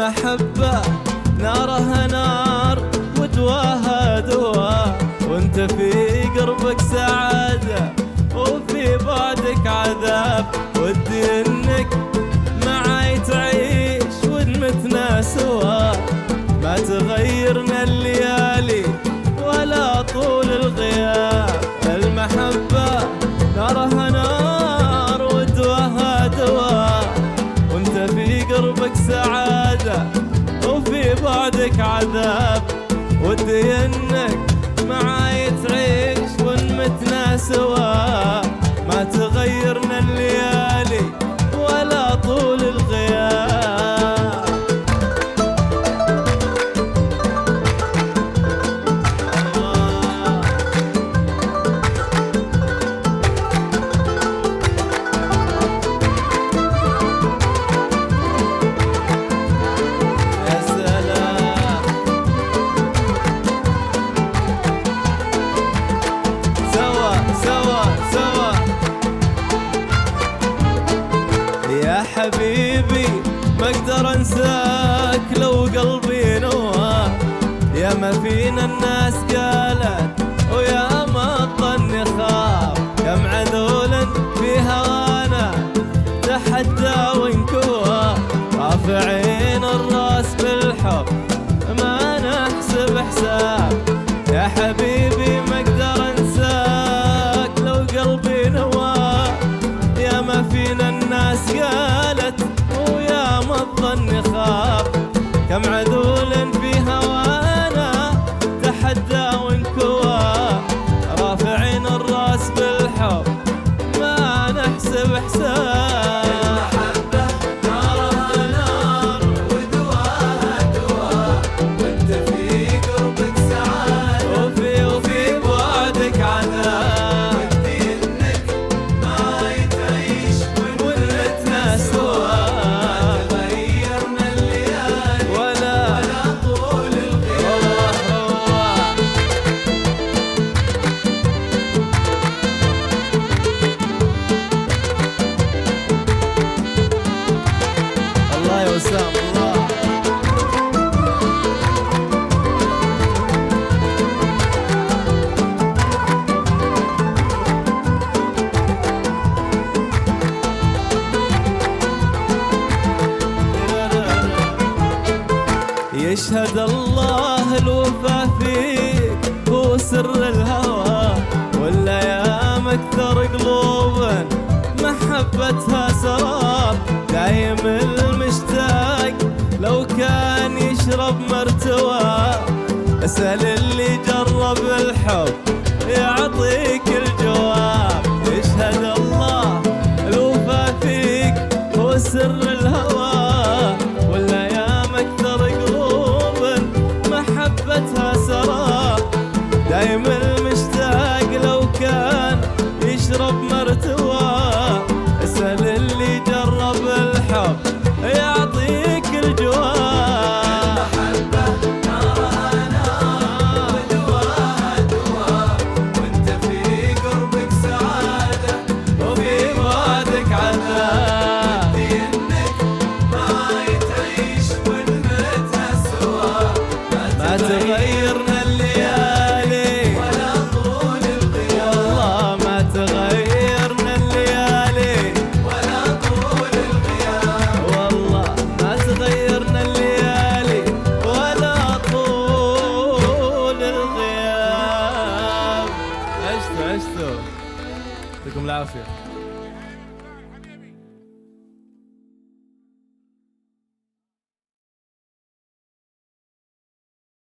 المحبة نارها نار ودواها دواء، وانت في قربك سعادة وفي بعدك عذاب. ودي انك معاي تعيش ونمتنا سوا، ما تغيرنا الليالي ولا طول الغياب. المحبة نارها نار ودواها دواء، وانت في قربك سعادة وفي بعدك عذاب. ودي انك معاي تعيش ونمتنا سوا، ما تغيرنا الليالي ولا طول الغياب. يا سلام سوا سوا سوا يا حبيبي، ما اقدر انساك لو قلبي نواه. يا ما فينا الناس قالت ويا ما الظن خاف، كم عذول في هوانا تحدى وانكوى. رافعين الراس بالحب ما نحسب حساب. يا حبيبي ما اقدر انساك لو قلبي نواه. يا ما فينا الناس قالت ويا ما الظن خاف، كم عذول في هوانا تحدى وانكوى. رافعين الراس بالحب ما نحسب حساب. المحبة نارها نار ودواها دواء، وانت في قربك سعادة وفي بعدك عذاب. ودي انك معاي تعيش ونمتنا سوا، ما تغيرنا الليالي ولا طول الغياب. الله يا وسام الله. يشهد الله الوفا فيك هو سر الهوى، والايام اكثر قلوبا محبتها سراب. دايم المشتاق لو كان يشرب مرتوى، اسأل اللي جرب الحب يعطيك الجواب. يشهد الله الوفا فيك هو سر الهوى، والايام اكثر قلوبا محبتها سراب. دايم المشتاق لو كان يشرب مرتوى، اسأل اللي جرب الحب يعطيك الجواب. المحبة نارها نار ودواها دواء، وانت في قربك سعادة وفي بعدك عذاب. ودي انك معاي تعيش ونمتنا سوا، ما تغيرنا الليالي ولا طول الغياب. والله ما تغيرنا الليالي ولا طول الغياب. والله ما تغيرنا الليالي ولا طول الغياب. عشتوا يعطيكم العافية.